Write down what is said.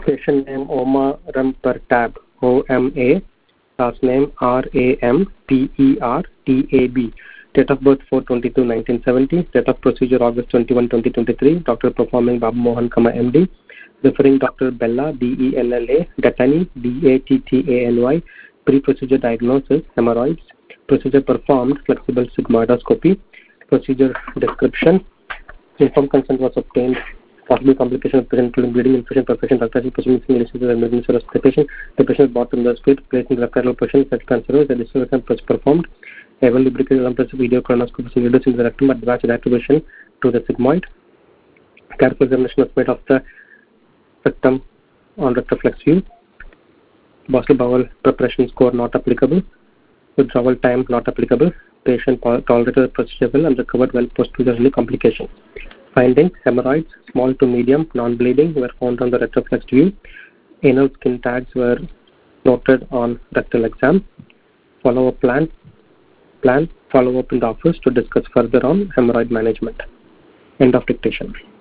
Patient name Oma Rampertab, O-M-A, last name R-A-M-P-E-R-T-A-B. Date of birth 4/22/1970. Date of procedure August 21, 2023. Doctor performing Babu Mohan, MD. Referring Dr. Bella, B-E-L-L-A, Dattani, D-A-T-T-A-N-Y. Pre-procedure diagnosis, hemorrhoids. Procedure performed, flexible sigmoidoscopy. Procedure description. Informed consent was obtained. Possible complication of patient including bleeding, infection, perforation, fracture, position, missing emergency of the patient. The patient is brought in the street, placed in the lateral position, set cancerous, the distribution was performed. Heavily lubricated compressive video colonoscopy reducing the rectum, advanced activation to the sigmoid. Careful examination was made of the rectum on retroflex view. Basal bowel preparation score not applicable. Withdrawal time not applicable. Patient tolerated the procedure well and recovered well post-procedurally complications. Findings: hemorrhoids, small to medium, non-bleeding, were found on the retroflex view. Anal skin tags were noted on rectal exam. Follow-up plan follow-up in the office to discuss further on hemorrhoid management. End of dictation.